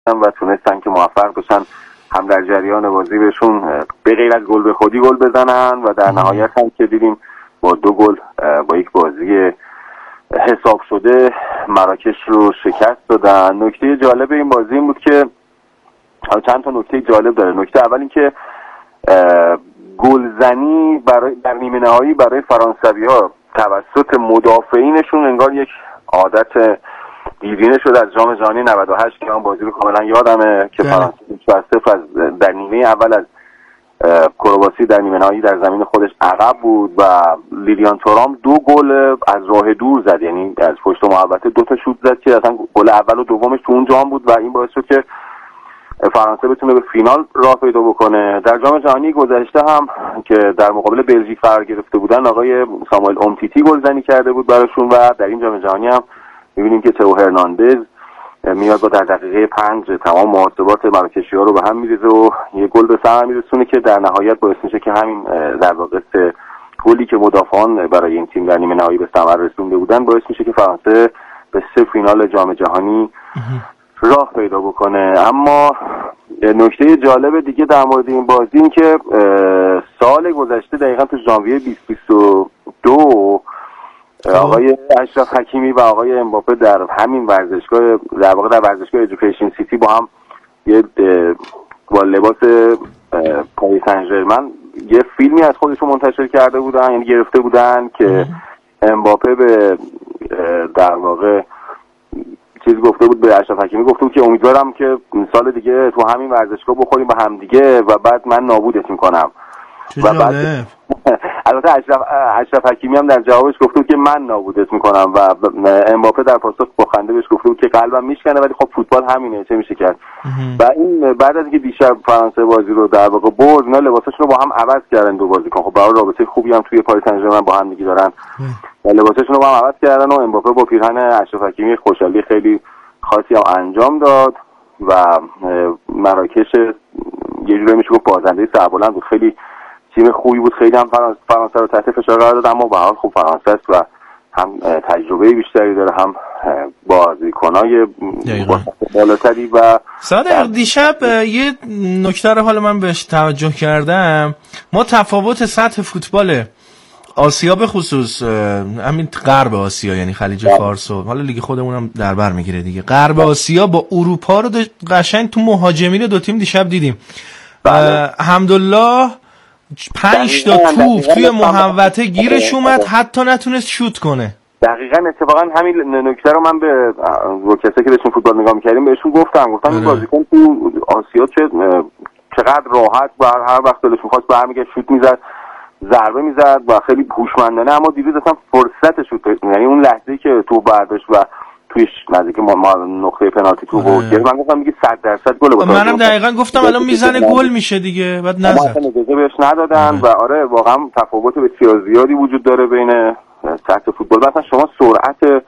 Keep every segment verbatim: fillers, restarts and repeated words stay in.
و تونستن که موفق بشن هم در جریان بازی بهشون به غیر از گل به خودی گل بزنن و در نهایت هم که دیدیم با دو گل با یک بازی حساب شده مراکش رو شکست دادن. نکته جالب این بازی این بود که چند تا نکته جالب داره. نکته اول این که گلزنی برای در نیمه نهایی برای فرانسوی‌ها توسط مدافعینشون انگار یک عادت دیرینه شد از جام جهانی نود و هشت که من بازی رو کاملا یادمه که فرانسه صفر از در نیمه اول از کرواسی در نیمه نهایی در زمین خودش عقب بود و لیلیان تورام دو گل از راه دور زد، یعنی از پشت محوطه دو تا شوت زد که اصلا گل اول و دومش تو اون جام بود و این باعث شد که فرانسه بتونه به فینال راه پیدا بکنه. در جام جهانی گذشته هم که در مقابل بلژیک قرار گرفته بودن آقای ساموئل اومتیتی گلزنی کرده بود براشون و در این جام جهانی هم می‌بینیم که تئو هرناندز میاد با در دقیقه پنج تمام محاسبات مراکشی‌ها رو به هم می‌ریزه و یه گل به ثمر میرسونه که در نهایت باعث میشه که همین در واقع گلی که مدافعان برای این تیم در نیمه نهایی به ثمر رسونده بودن باعث میشه که فرانسه به سه فینال جام جهانی راه پیدا بکنه. اما نکته جالب دیگه در مورد این بازی این که سال گذشته دقیقاً تو ژانویه بیست بیست و دو آقای اشرف حکیمی و آقای امباپه در همین ورزشگاه در واقع در ورزشگاه ادوکیشن سیتی با هم یه با لباس پاریس سن ژرمن یه فیلمی از خودشون منتشر کرده بودن، یعنی گرفته بودن که امباپه به در واقع چیز گفته بود به اشرف حکیمی گفته بود که امیدوارم که سال دیگه تو همین ورزشگاه بخوریم با هم دیگه و بعد من نابودت میکنم. و بعد البته اشرف اشرف حکیمی هم در جوابش گفته بود که من نابودت میکنم و امباپه در پاسخ با خنده بهش گفته بود که قلبم میشکنه ولی خب فوتبال همینه چه میشه کرد. و این بعد از اینکه دیشب فرانسه بازی رو در واقع برد اینا لباساشون رو با هم عوض کردن دو بازیکن. خب برای رابطه خوبی هم توی پاریس سن ژرمن با هم دیگه دارن و لباساشون رو با هم عوض کردن و امباپه با پیرهن اشرف حکیمی خوشحالی خیلی خاصی هم انجام داد و مراکش یه جوری میشه گفت بازنده سربلند بود. خیلی تیم خوبی بود، خیلی هم فرانسه رو تحت فشار قرار داد اما به هر حال خوب فرانسه است و هم تجربه بیشتری داره هم بازیکنای بالاتری. و صادق دیشب یه نکته رو حالا من بهش توجه کردم، ما تفاوت سطح فوتبال آسیا به خصوص همین غرب آسیا یعنی خلیج فارس و حالا لیگ خودمون هم در بر میگیره دیگه، غرب آسیا با اروپا رو قشنگ تو مهاجمین دو تیم دیشب دیدیم. الحمدلله پنج تا توپ توی محوطه گیرش اومد حتی نتونست شوت کنه. دقیقاً اتفاقا همین نکته رو من به کسایی که بهشون فوتبال نگاه می‌کردیم بهشون گفتم گفتم این بازیکن تو آسیا چه چقدر راحت و هر وقت دلش می‌خواست برمیگشت شوت می‌زد، ضربه می‌زد و خیلی هوشمندانه. اما دیروز اصلا فرصت شوت، یعنی اون لحظه‌ای که تو برداشت و تویش نزدیک ما, ما نقطه پنالتی تو بود من گفتم میگه صد درصد گل بود. منم دقیقاً گفتم الان میزنه گل میشه دیگه، بعد نزد. اصلا اجازه بهش ندادن و آره واقعا تفاوت بسیار زیادی وجود داره بین سطح فوتبال. مثلا شما سرعت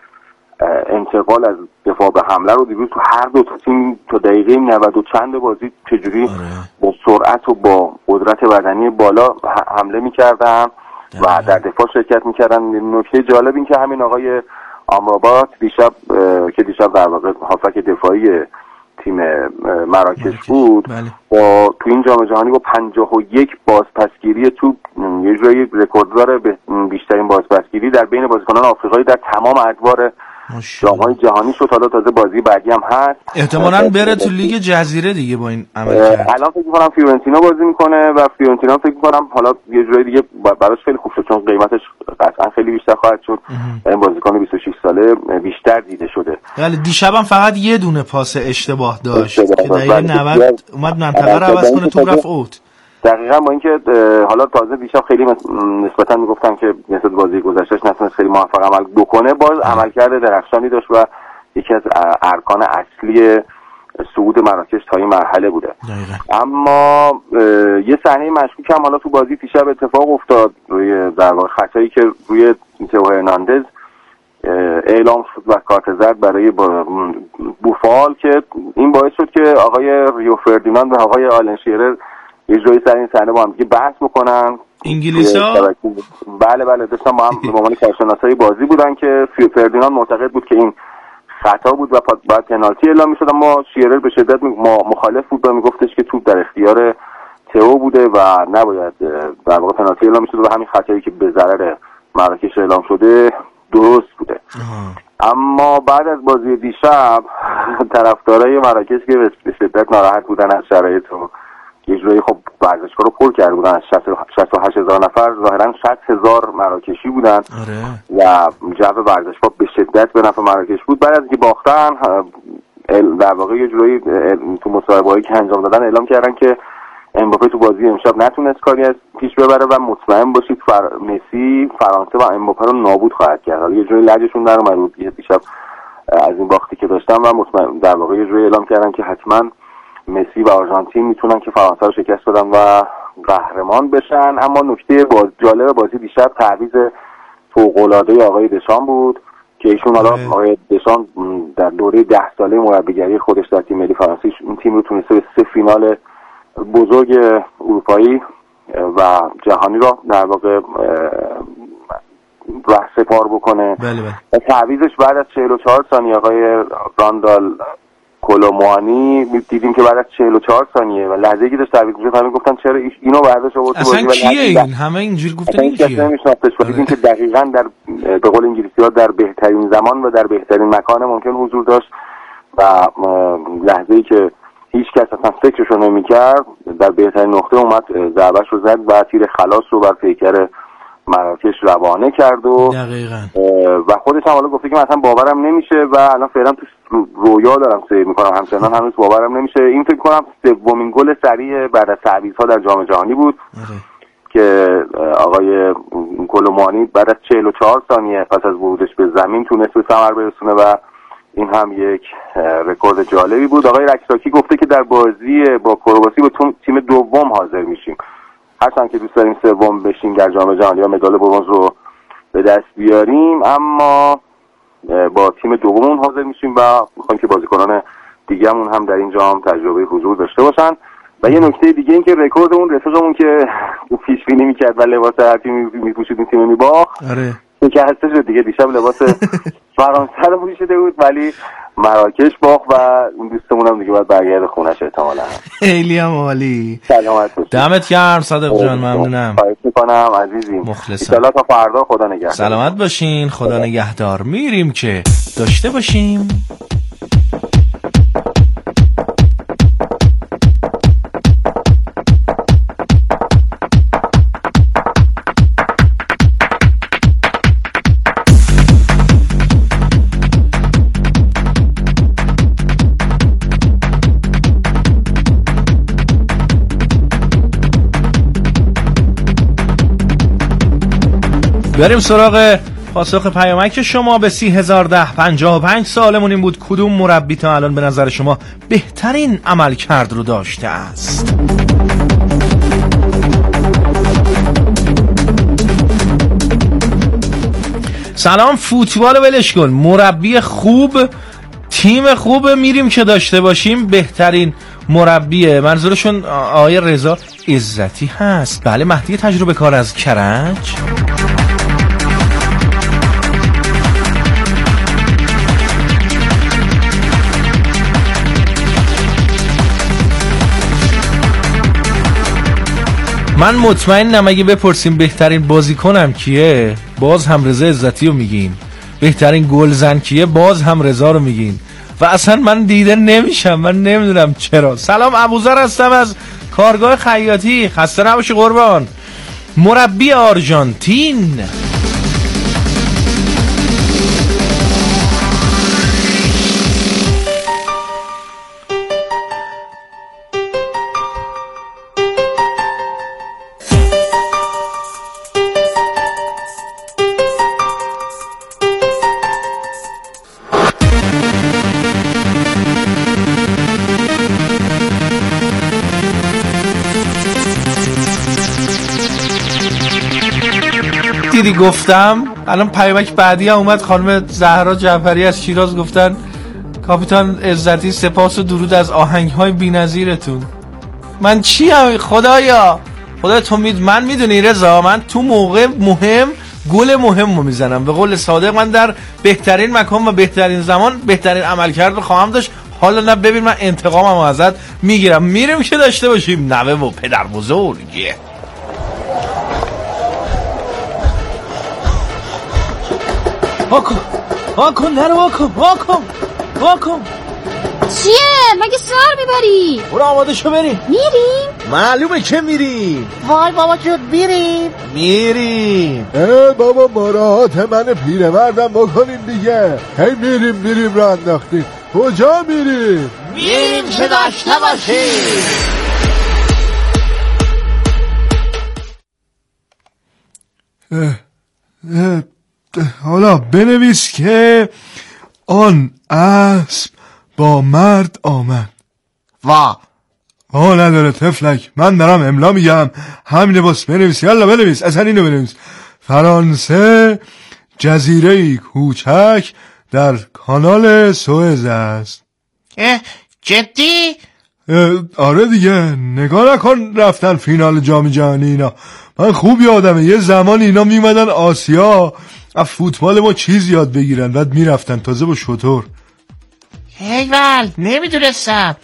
انتقال از دفاع به حمله رو دیروز تو هر دو تا تیم تا دقیقه نود و چند بازی چجوری با سرعت و با قدرت بدنی بالا حمله می‌کردن و در دفاع شرکت می‌کردن. نکته جالب این که همین آقای آمرابات دیشب که دیشب در واقع هافک دفاعی تیم مراکش بود با تو این جام جهانی با پنجاه و یک بازپسگیری توپ یه جوری رکورددار بیشترین بازپسگیری در بین بازیکنان آفریقایی در تمام ادوار جام‌های جهانی شد. حالا تازه بازی بعدی هم هست، احتمالاً بره تو لیگ جزیره دیگه با این عمل کرد. الان فکر می‌کنم فیورنتینا بازی میکنه و فیورنتینا فکر می‌کنم حالا یه جوری دیگه براش خیلی خوب شد چون قیمتش قطعاً خیلی بیشتر خواهد شد. این بازیکن بیست و شش ساله بیشتر دیده شده. ولی دیشبم فقط یه دونه پاس اشتباه داشت که دقیقه نود اومد منطقه رو عوض کنه توپ رفت اوت. دقیقاً با اینکه حالا تازه دیشب خیلی نسبتاً میگفتن که نسبت بازی گذشتهش نتونست خیلی موفق عمل بکنه، باز عملکرد درخشانی داشت و یکی از ارکان اصلی صعود مراکش تا این مرحله بوده. دقیقا. اما یه صحنه مشکوک هم حالا تو بازی دیشب اتفاق افتاد روی در واقع خطایی که روی تئو هرناندز اعلام شد و کارت زرد برای بوفال که این باعث شد که آقای ریو فردیناند و آقای آلن شیرر یه جوری سر این صحنه با هم دیگه بحث بکنن. انگلیسا بله بله داشتن با هم به عنوان کارشناسای بازی بودن که فردیناند معتقد بود که این خطا بود و بعد پنالتی اعلام میشد، اما شیرر به شدت مخالف بود و میگفتش که توپ در اختیار تئو بوده و نباید در واقع پنالتی اعلام میشد و همین خطایی که به ضرر مراکش اعلام شده درست بوده. آه. اما بعد از بازی دیشب طرفدارای مراکش که به شدت ناراحت بودن از شرایط و یه جوری خب ورزشگاه رو پر کرده بودن، از شصت و هشت هزار نفر ظاهرا شصت هزار مراکشی بودن. آره. و جو ورزشگاه به شدت به نفع مراکش بود. بعد از اینکه باختن در واقع یه جوری تو مصاحبه‌ای که انجام دادن اعلام کردن که امباپه تو بازی امشب نتونست کاری از پیش ببره و مطمئن باشید فر... مسی فرانسه و امباپه رو نابود خواهد کرد. حالا یه جوری لجشون در اومد بود دیشب از این باختی که داشتن و مطمئن در واقع یه جوری اعلام کردن که حتما مسی و آرژانتین میتونن که فرانسه رو شکست بدن و قهرمان بشن. اما نکته باز... جالب بازی دیشب تعویض فوق‌العاده آقای دشان بود که ایشون حالا آقای دشان در دوره ده ساله مربیگری خودش در تیم ملی فرانسه این تیم رو تونسته به سه فینال بزرگ اروپایی و جهانی را در واقع رهسپار بکنه. بله بله. و تعویضش بعد از چهل و چهار ثانیه آقای راندال کولوموانی دیدیم که بعد از چهل و چهار ثانیه و لحظه‌ای که داشت تعویض می‌شد همین گفتن چرا اینو برداشت آورد تو بازی. اصلا کیه این؟ همه اینجوری گفتن این کیه؟ نمی‌شناختش. دیدیم که دقیقاً در به قول انگلیسی‌ها در بهترین زمان و در بهترین مکان ممکن حضور داشت و لحظه‌ای که هیچ کس اصلا فکرشو نمی‌کرد در بهترین نقطه اومد ضربه‌اش رو زد و تیر خلاص رو بر پیکر مراکش روانه کرد و دقیقاً و خودش هم حالا گفته که مثلا باورم نمیشه و الان فعلا تو رویا دارم سیر میکنم، همچنان هنوز باورم نمیشه. این فکر کنم سومین گل سریع بعد از تعویض‌ها در جام جهانی بود اره. که آقای کولوموانی بعد از چهل و چهار ثانیه پس از ورودش به زمین تونست به ثمر برسونه و این هم یک رکورد جالبی بود. آقای رکساکی گفته که در بازی با کرواسی با تیم دوم حاضر میشیم، هرچند که دوست داریم سوم بشیم در جام جهانی یا مدال برنز رو به دست بیاریم، اما با تیم دوممون حاضر میشیم و میخوایم که بازیکنان دیگه‌مون هم در این جام تجربه حضور داشته باشن. و یه نکته دیگه این که رکورد اون رفیقمون که پیش بینی میکرد و لباس هر تیمی میپوشید این تیم میباخت آره که هسته شد دیگه. دیشب لباس فرانسه رو پوشیده بود ولی مراکش باخت و این دوستمون هم دیگه باید برگرده خونش احتمالاً. خیلی هم عالی. سلامت باشید. دمت گرم صادق جان، ممنونم. خواهش می‌کنم عزیزی. مخلصم. ان تا فردا خدا نگهدار. سلامت باشین، خدا نگهدار. میریم که داشته باشیم. بریم سراغ پاسخ پیامک شما به سی هزار ده پنجاه و پنج. سوالمون این بود کدوم مربی تا الان به نظر شما بهترین عمل کرد رو داشته است؟ سلام، فوتبال ولش کن، مربی خوب تیم خوب میریم که داشته باشیم. بهترین مربی منظورشون آقای رضا عزتی هست. بله، مهدی تجربه کار از کرج. من مطمئنم اگه بپرسیم بهترین بازیکنم کیه باز هم رضا عزتی رو میگین، بهترین گلزن کیه باز هم رضا رو میگین و اصلا من دیده نمیشم، من نمیدونم چرا. سلام، ابوذر هستم از کارگاه خیاطی، خسته نباشی قربان. مربی آرژانتین دیدی گفتم الان پیامک بعدی هم اومد. خانم زهرا جعفری از شیراز گفتن کاپیتان عزتی سپاس و درود از آهنگ‌های بی‌نظیرتون. من چی هم خدایا خدا تو مید من میدونی رضا، من تو موقع مهم گل مهم رو میزنم. به قول صادق من در بهترین مکان و بهترین زمان بهترین عملکرد رو خواهم داشت. حالا نه ببین من انتقامم ازت میگیرم. میریم که داشته باشیم نوه و پدر بزرگه. واکن واکن نرو واکن واکن واکن. چیه؟ مگه سوار میبری؟ برو آماده شو بریم. میریم؟ معلومه که میریم. وای بابا جود میریم میریم. اه بابا مراحات من پیرمردم بکنین دیگه. هی میریم میریم را انداختیم. کجا میریم؟ میریم که داشته باشیم. اه اه حالا بنویس که آن اسب با مرد آمد. وا ها نداره تفلک، من دارم املا میگم. همینه بس بنویس. یالا بنویس. اصلا اینو بنویس. فرانسه جزیره کوچک در کانال سوئز است. اه جدی؟ آره دیگه. نگاه نکن رفتن فینال جام جهانی اینا. من خوب یادمه یه زمان اینا میمدن آسیا از فوتبال ما چیز یاد بگیرن بعد میرفتن تازه با شطور. ایول نمیدونستم.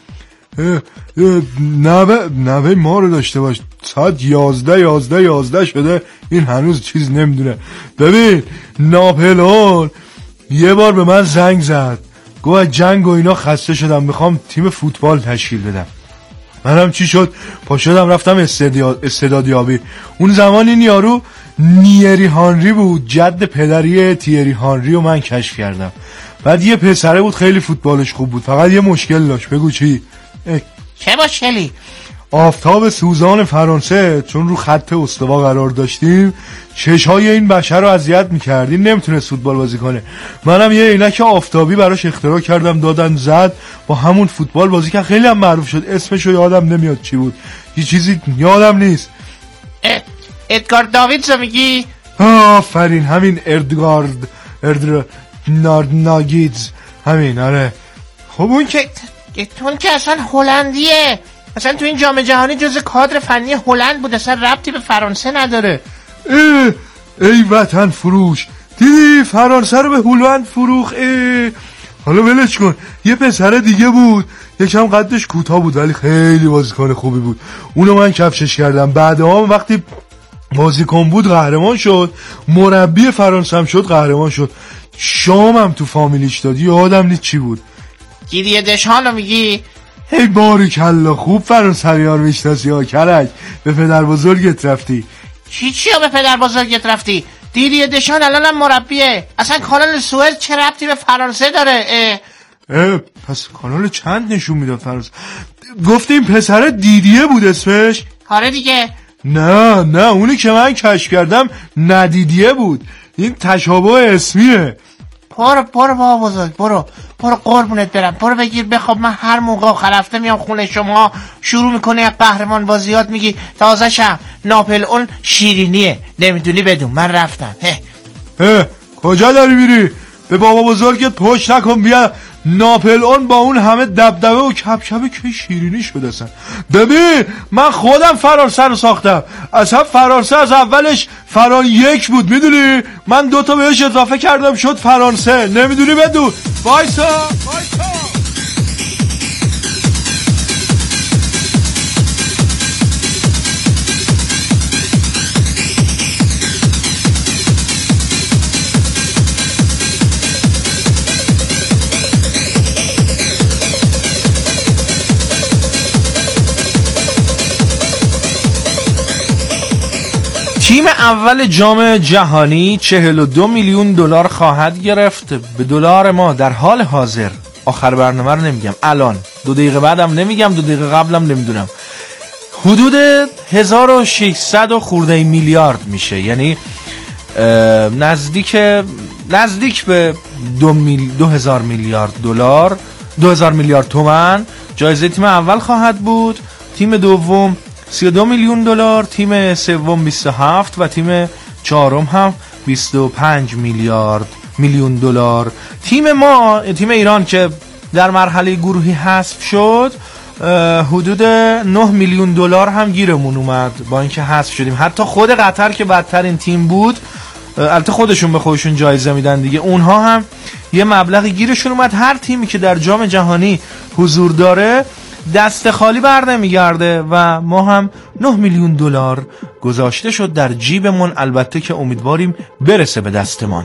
نوه نوه ما رو داشته باش. ساعت یازده یازده یازده شده این هنوز چیز نمیدونه. ببین ناپلئون یه بار به من زنگ زد گفت جنگ و اینا خسته شدم میخوام تیم فوتبال تشکیل بدم. منم چی شد پا شدم رفتم استعدادیابی. اون زمان این یارو نیری هانری بود، جد پدری تیری هانری و من کشف کردم. بعد یه پسره بود خیلی فوتبالش خوب بود، فقط یه مشکل داشت. بگو چی؟ چه مشکلی؟ آفتاب سوزان فرانسه چون رو خط استوا قرار داشتیم چشای این بشر رو اذیت می‌کرد. این نمیتونه فوتبال بازی کنه. منم یه عینک آفتابی براش اختراع کردم دادن زد با همون فوتبال بازی کرد. خیلی هم معروف شد. اسمش رو یادم نمیاد چی بود. یه چیزی یادم نیست. اد... ادگار داویدز میگی؟ آفرین همین اردگارد اردر نارد ناگیدز همین. آره خب اون که اون که اصلا هلندیه. اصلا تو این جام جهانی جز کادر فنی هلند بود. اصلا ربطی به فرانسه نداره. ای, ای وطن فروش دیدی فرانسه رو به هلند فروخ. ای حالا ولش کن. یه پسر دیگه بود یکم قدش کوتاه بود ولی خیلی بازیکن خوبی بود. اونو من کفشش کردم. بعدها وقتی بازیکن بود قهرمان شد. مربی فرانسه هم شد قهرمان شد. شامم تو فامیلیش داد. یادم نیست چی بود. دیدی دشانو میگی؟ هی باریکلا خوب فرانسوی‌ها رو میشناسی ها کرک. به پدر بزرگت رفتی. چی چیا به پدر بزرگت رفتی؟ دیدی دشان الانم مربیه. اصلا کانال سوئز چه ربطی به فرانسه داره؟ اه. اه پس کانال چند نشون میداد فرانسه؟ گفتی این پسر دیدیه بود اسمش؟ آره دیگه. نه نه اونی که من کشف کردم ندیدیه بود. این تشابه اسمیه. برو برو بابا بزرگ برو برو قربونت برم. برو بگیر بخواب. من هر موقع آخر هفته میام خونه شما شروع میکنه یک قهرمان بازیات میگی تازه شم ناپلئون شیرینیه نمیدونی بدون من رفتم. هه هه کجا داری میری؟ به بابا بزرگت پشت نکن بیا. ناپلئون با اون همه دبدبه و کبکبه که شیرینی شده اصلا. ببین من خودم فرانسه رو ساختم. اصلا فرانسه از اولش فران یک بود میدونی. من دوتا بهش اضافه کردم شد فرانسه. نمیدونی بدون. وایسا وایسا تیم اول جام جهانی چهل و دو میلیون دلار خواهد گرفت به دلار ما در حال حاضر. آخر برنامه رو نمیگم الان. دو دقیقه بعدم نمیگم. دو دقیقه قبلم نمیدونم. حدود هزار و ششصد و خورده میلیارد میشه. یعنی نزدیک نزدیک به دو, میل... دو هزار میلیارد دلار دو هزار میلیارد تومان جایزه تیم اول خواهد بود. تیم دوم سی و دو میلیون دلار، تیم سوم بیست و هفت و تیم چهارم هم بیست و پنج میلیارد میلیون دلار. تیم ما تیم ایران که در مرحله گروهی حذف شد حدود نه میلیون دلار هم گیرمون اومد با اینکه حذف شدیم. حتی خود قطر که بدترین تیم بود البته خودشون به خودشون جایزه میدن دیگه، اونها هم یه مبلغی گیرشون اومد. هر تیمی که در جام جهانی حضور داره دست خالی بر نمیگرده و ما هم نه میلیون دلار گذاشته شد در جیبمون، البته که امیدواریم برسه به دستمان.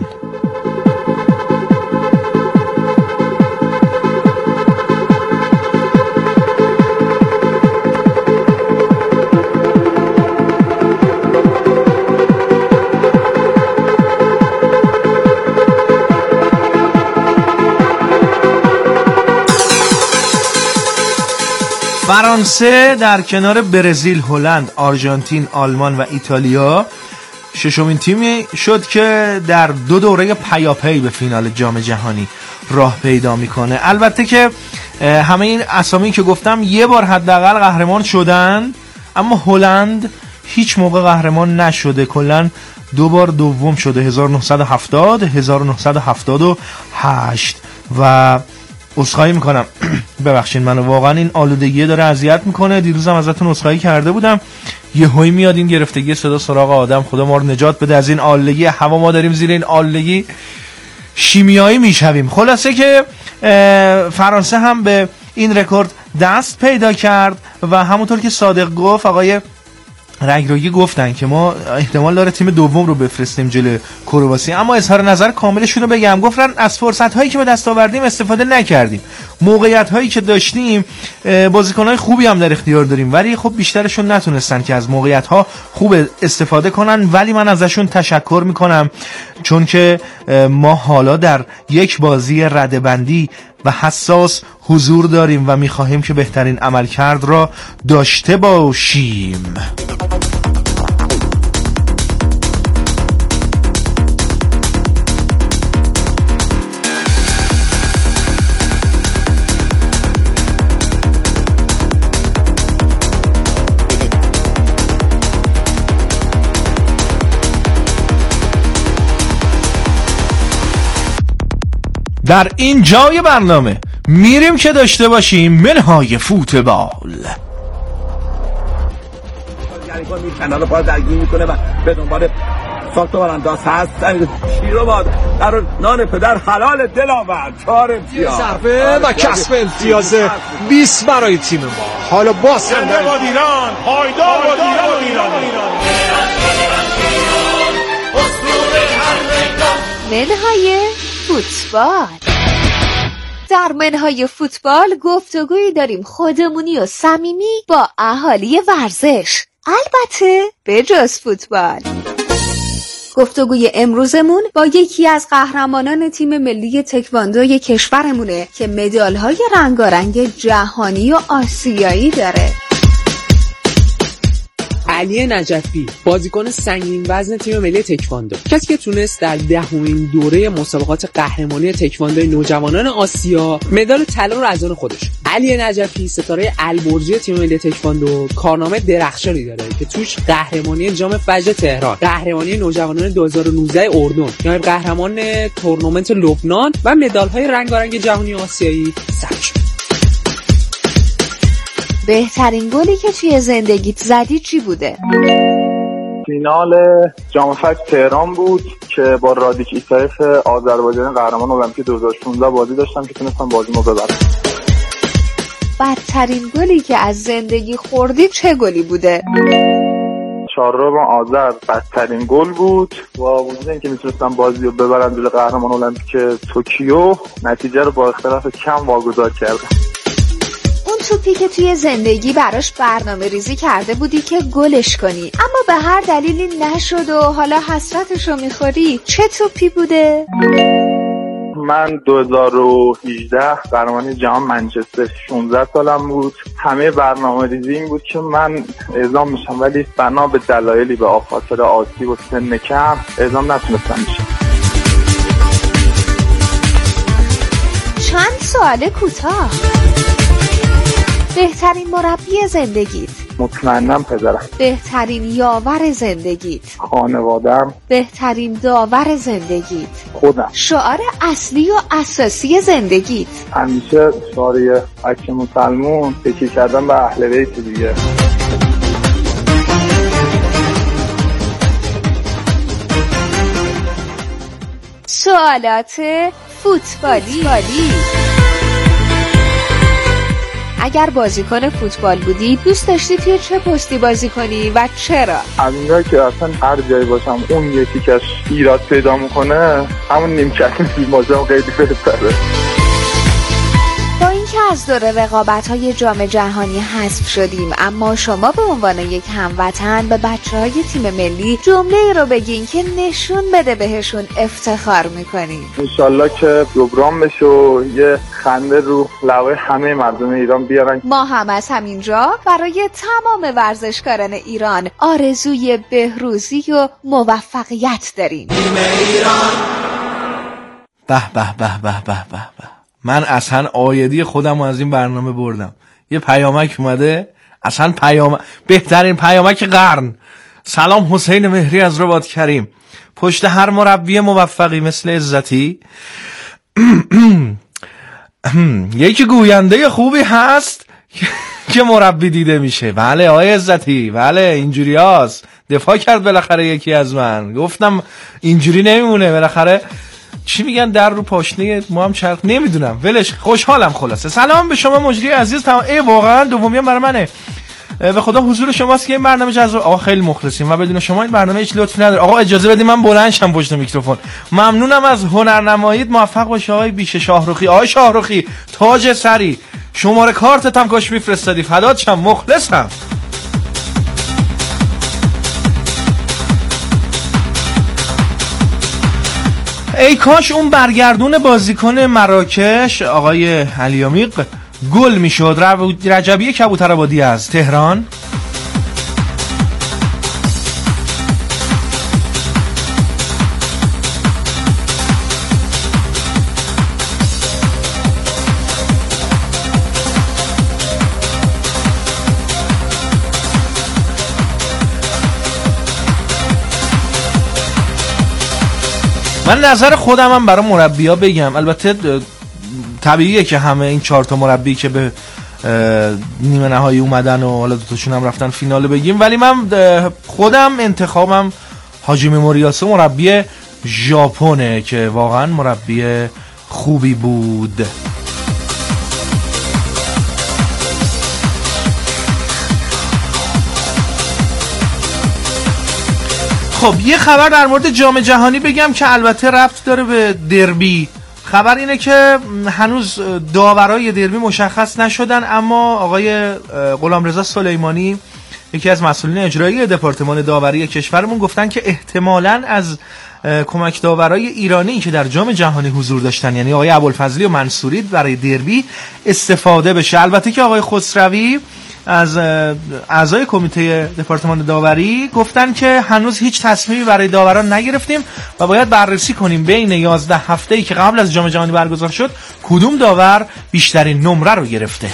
فرانسه در کنار برزیل، هلند، آرژانتین، آلمان و ایتالیا ششمین تیمی شد که در دو دوره پیاپی به فینال جام جهانی راه پیدا میکنه. البته که همه این اسامی که گفتم یه بار حداقل قهرمان شدن، اما هلند هیچ موقع قهرمان نشده، کلا دو بار دوم شده، هزار و نهصد و هفتاد، هزار و نهصد و هفتاد و هشت. و عذرخواهی میکنم ببخشید منو، واقعا این آلودگی داره اذیت میکنه. دیروزم ازتون عذرخواهی کرده بودم، یه هوی میاد این گرفتگی صدا سراغ آدم. خدا ما رو نجات بده از این آلودگی هوا، ما داریم زیر این آلودگی شیمیایی میشویم. خلاصه که فرانسه هم به این رکورد دست پیدا کرد و همونطور که صادق گفت، آقای رگرایی گفتن که ما احتمال داره تیم دوم رو بفرستیم جلوی کرواسی، اما اظهار نظر کاملشون رو بگم، گفتن از فرصت هایی که به دست آوردیم استفاده نکردیم، موقعیت هایی که داشتیم بازیکن های خوبی هم در اختیار داریم، ولی خب بیشترشون نتونستن که از موقعیت ها خوب استفاده کنن. ولی من ازشون تشکر میکنم، چون که ما حالا در یک بازی رده‌بندی و حساس حضور داریم و میخواهیم که بهترین عملکرد را داشته باشیم. در این جای برنامه میریم که داشته باشیم منهای فوتبال. کنال پا درگیر میکنه و به دنبال ساخت برانداز هست. شیرو باد در نان پدر حلال دل آورد. چهار امتیاز ضربه و کسب امتیاز بیست برای تیم ما. حالا باز هم در ایران پایدار با ایران منهای فوتبال. در منهای فوتبال گفتگویی داریم خودمونی و صمیمی با اهالی ورزش، البته به جز فوتبال. گفتگوی امروزمون با یکی از قهرمانان تیم ملی تکواندوی کشورمونه که مدال‌های رنگارنگ جهانی و آسیایی داره. علی نجفی، بازیکن سنگین وزن تیم ملی تکواندو، کسی که تونست در دهمین دوره مسابقات قهرمانی تکواندوی نوجوانان آسیا مدال طلا رو از آن خودش. علی نجفی ستاره البرزی تیم ملی تکواندو کارنامه درخشانی داره که توش قهرمانی جام فجر تهران، قهرمانی نوجوانان دو هزار و نوزده اردن، نایب قهرمان تورنمنت لبنان و مدال‌های رنگارنگ جهانی آسیایی ثبت شد. بهترین گلی که توی زندگیت زدی چی بوده؟ فینال جام فجر تهران بود که با رادیک ایسایف آذربایجان قهرمان المپیک دو هزار و شانزده بازی داشتم که تونستم بازیمو ببرم. بدترین گلی که از زندگی خوردی چه گلی بوده؟ چهارم آذر بدترین گل بود و وجود اینکه میتونستم بازی رو ببرم جلوی قهرمان المپیک توکیو، نتیجه رو با اختلاف کم واگذار کردم. اون توپی که توی زندگی براش برنامه ریزی کرده بودی که گلش کنی اما به هر دلیلی نشد و حالا حسرتشو میخوری، چه توپی بوده؟ من دو هزار و هجده قهرمانی جهان منچستر، شانزده سالم بود. همه برنامه ریزی این بود که من اعزام میشم، ولی بنا به دلایلی به خاطر آسیب و سن کم اعزام نتونستم میشم. چند سوال کوتاه. بهترین مربی زندگیت؟ مطمئنم پدرم. بهترین یاور زندگیت؟ خانوادم. بهترین داور زندگیت؟ خودم. شعار اصلی و اساسی زندگیت؟ همیشه شعار حق مسلمون تکیه کردن به اهل بیت دیگه. سوالات فوتبالی. اگر بازیکن فوتبال بودی دوست داشتی توی چه پستی بازی کنی و چرا؟ همینجا که اصلا هر جایی باشم اون یکی که ایراد پیدا میکنه همون نیمکت بیمازم خیلی بهتره. با اینکه از دور رقابت‌های جام جهانی حذف شدیم، اما شما به عنوان یک هموطن به بچه‌های تیم ملی جمله‌ای رو بگین که نشون بده بهشون افتخار می‌کنیم. انشالله که جبران بشه و یه خنده رو لبای همه مردم ایران بیارن. ما هم از همینجا برای تمام ورزشکاران ایران آرزوی بهروزی و موفقیت داریم. به به به به به به به. من اصلا آیدی خودم از این برنامه بردم. یه پیامک اومده، اصلا پیام بهترین پیامک قرن. سلام، حسین مهری از رباط کریم. پشت هر مربی موفقی مثل عزتی یکی گوینده خوبی هست که مربی دیده میشه. بله آقای عزتی، بله اینجوری هست. دفاع کرد بالاخره یکی از من. گفتم اینجوری نمیمونه، بالاخره چی میگن در رو پاشنه ما هم چرخ، نمیدونم ولش. خوشحالم خلاصه. سلام به شما مجری عزیز. تمام ای واقعا دومی هم برای منه. به خدا حضور شماست که این برنامه جذاب. آقا خیلی مخلصیم و بدون شما این برنامه هیچ لطفی نداره. آقا اجازه بدید من بلند شم پشت میکروفون. ممنونم از هنرنماییت. موفق باش آقای بیشه شاهرخی. آقای شاهرخی تاج سری، شماره کارتت هم کاش میفرستادی. فدات شم، مخلصم. ای کاش اون برگردون بازیکن مراکش آقای علیامیق گل میشد. رجبی کبوترآبادی از تهران. من نظر خودم هم برای مربی‌ها بگم. البته طبیعیه که همه این چهار تا مربی که به نیمه نهایی اومدن و حالا دو تاشون هم رفتن فینال بگیم، ولی من خودم انتخابم حاجیمی موریاسو مربی ژاپنه که واقعا مربی خوبی بود. خب یه خبر در مورد جام جهانی بگم که البته ربط داره به دربی. خبر اینه که هنوز داورای دربی مشخص نشدن، اما آقای غلامرضا سلیمانی یکی از مسئولین اجرایی دپارتمان داوری کشورمون گفتن که احتمالاً از کمک داورای ایرانی که در جام جهانی حضور داشتن، یعنی آقای ابوالفضلی و منصوری، برای دربی استفاده بشه. البته که آقای خسروی از اعضای کمیته دپارتمان داوری گفتن که هنوز هیچ تصمیمی برای داوران نگرفتیم و باید بررسی کنیم بین یازده هفته‌ای که قبل از جام جهانی برگزار شد کدوم داور بیشترین نمره رو گرفته.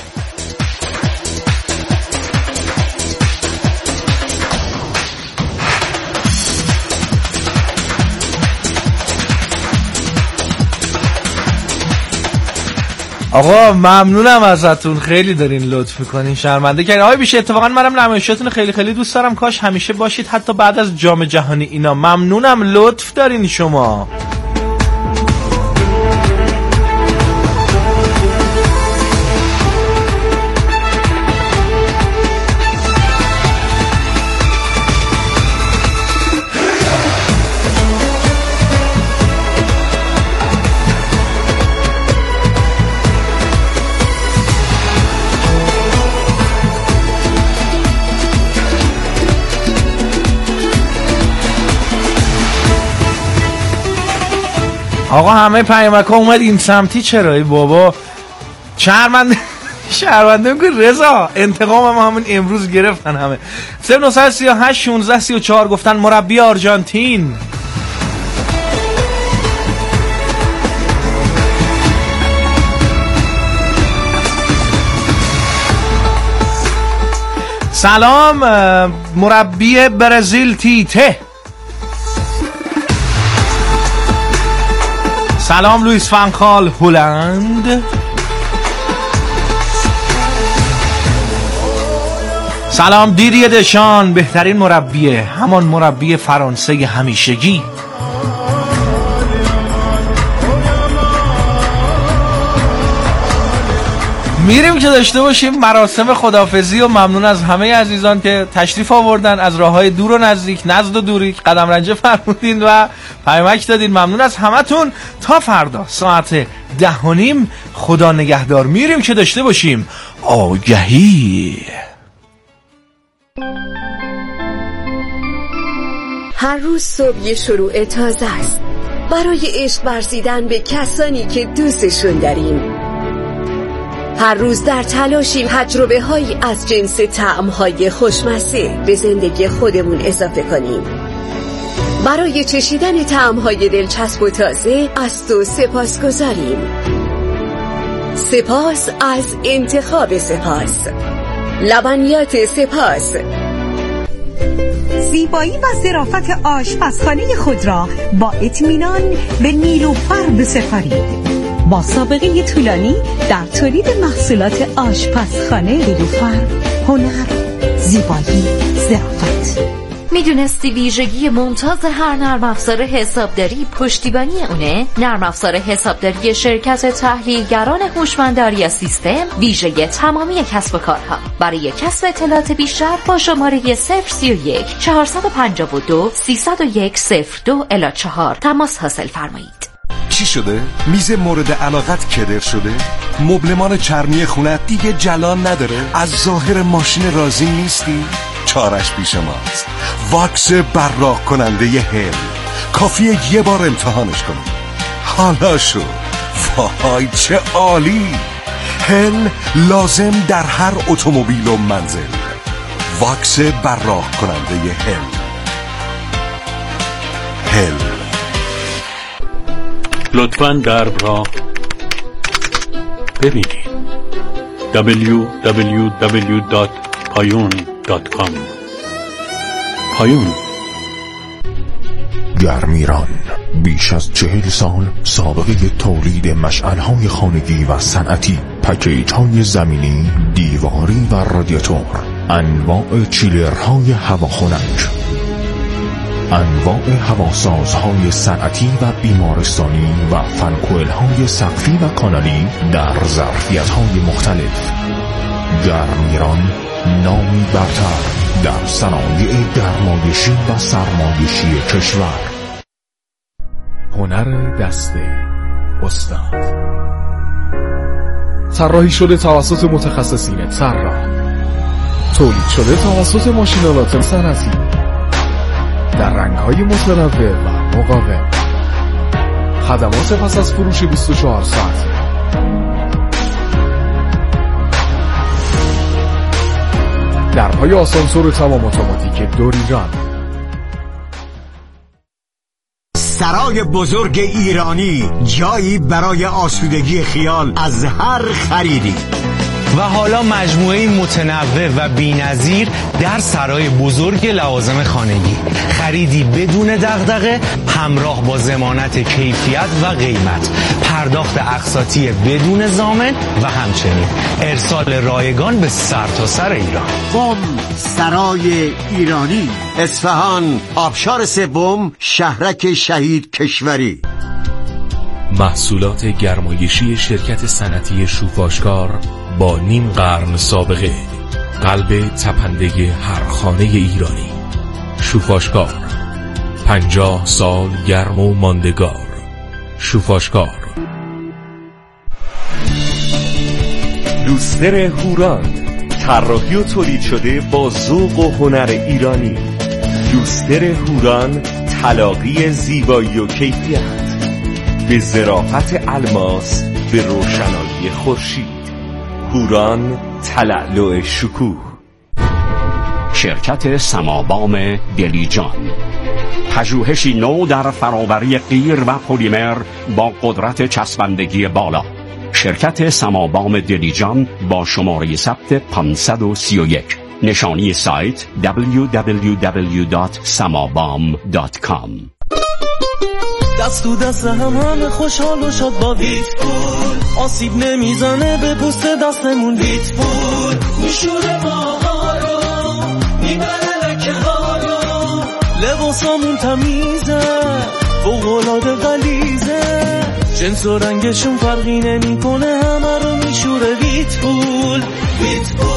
آقا ممنونم ازتون، خیلی دارین لطف میکنین، شرمنده کردین. آقای بیشه اتفاقا منم نمایشاتون خیلی خیلی دوست دارم، کاش همیشه باشید حتی بعد از جام جهانی اینا. ممنونم، لطف دارین شما. آقا همه پیامک‌ها اومد این سمتی، چرا ای بابا؟ شرمنده شرمنده میگه رضا، انتقام هم همون امروز گرفتن همه. صفر نه سه هشت شانزده سی و چهار گفتن مربی آرژانتین. سلام مربی برزیل تیته. سلام لوئیس فانخال هلند. سلام دیدی دشان، بهترین مربیه، همان مربی فرانسه همیشگی. میریم که داشته باشیم مراسم خداحافظی و ممنون از همه عزیزان که تشریف آوردن از راههای دور و نزدیک، نزد و دوری قدم رنجه فرمودین و پیامک دادین. ممنون از همتون. تا فردا ساعت ده و نیم خدا نگهدار. میریم که داشته باشیم آگهی. هر روز صبح یه شروع تازه است برای عشق ورزیدن به کسانی که دوستشون داریم. هر روز در تلاشیم تجربه هایی از جنس طعم های خوشمزه به زندگی خودمون اضافه کنیم. برای چشیدن طعم های دلچسب و تازه از تو سپاس گذاریم. سپاس از انتخاب سپاس. لبنیات سپاس. زیبایی و ظرافت آشپزخانه خود را با اطمینان به نیلوفر بسپارید. با سابقه طولانی در تولید محصولات آشپزخانه نیلوفر، هنر، زیبایی، ظرافت. میدونستی ویژگی ممتاز هر نرم افزار حسابداری پشتیبانی اونه؟ نرم افزار حسابداری شرکت تحلیلگران هوشمند یا سیستم ویژه تمامی کسب و کارها. برای کسب اطلاعات بیشتر با شماره صفر سی و یک چهارصد و پنجاه و دو سیصد و یک صفر دو الی چهار تماس حاصل فرمایید. چی شده؟ میز مورد علاقت کدر شده؟ مبلمان چرمی خونه دیگه جلان نداره؟ از ظاهر ماشین راضی نیستی؟ چارش پیش ماست. واکس براق کننده هل. کافیه یه بار امتحانش کنی. حالا شو. وای چه عالی. هل لازم در هر اتومبیل و منزل. واکس براق کننده هل. هل. لطفاً درب را ببینید. دبلیو دبلیو دبلیو دات پایون دات کام. پایون. گرمیران بیش از چهل سال سابقه تولید مشعل‌های خانگی و صنعتی، پکیج‌های زمینی، دیواری و رادیاتور، انواع چیلرهای هواخنک، انواع هواسازهای صنعتی و بیمارستانی و فنکوئل‌های سقفی و کانالی در ظرفیت‌های مختلف. گرمیران نامی برتر در صنایع گرمایشی و سرمایشی کشور. هنر دست استاد طراحی شده توسط متخصصین طراح، تولید شده توسط ماشین‌آلات صنعتی در رنگ‌های متنوع و مقاوم. خدمات پس از فروش بیست و چهار ساعته. درهای آسانسور تمام اتوماتیک دوریران. سرای بزرگ ایرانی، جایی برای آسودگی خیال از هر خریدی. و حالا مجموعه متنوع و بی‌نظیر در سرای بزرگ لوازم خانگی. خریدی بدون دغدغه همراه با ضمانت کیفیت و قیمت، پرداخت اقساطی بدون ضامن و همچنین ارسال رایگان به سرتاسر ایران. قم سرای ایرانی، اصفهان، آبشار سوم، شهرک شهید کشوری. محصولات گرمایشی شرکت صنعتی شوفاشکار با نیم قرن سابقه، قلب تپنده هر خانه ایرانی. شوفاشکار، پنجاه سال گرم و ماندگار. شوفاشکار. لوستر هوراند، طراحی و تولید شده با ذوق و هنر ایرانی. لوستر هوراند، تلاقی زیبایی و کیفیت به ظرافت الماس، به روشنایی خورشید. هوران، تلألؤ شکوه. شرکت سمابام دلیجان، پژوهشی نو در فراوری قیر و پلیمر با قدرت چسبندگی بالا. شرکت سمابام دلیجان با شماره ثبت پانصد و سی و یک. نشانی سایت دبلیو دبلیو دبلیو دات سمابام دات کام. دست تو دست هم همه خوشحال و شاد با ویتفول، آسیب نمیزنه به پوست دستمون. ویتفول میشوره ماها رو، میبره لکه ها رو، لباسامون تمیزه، فوق‌العاده غلیظه، جنس و رنگشون فرقی نمیکنه، همه رو میشوره ویت پول. ویت پول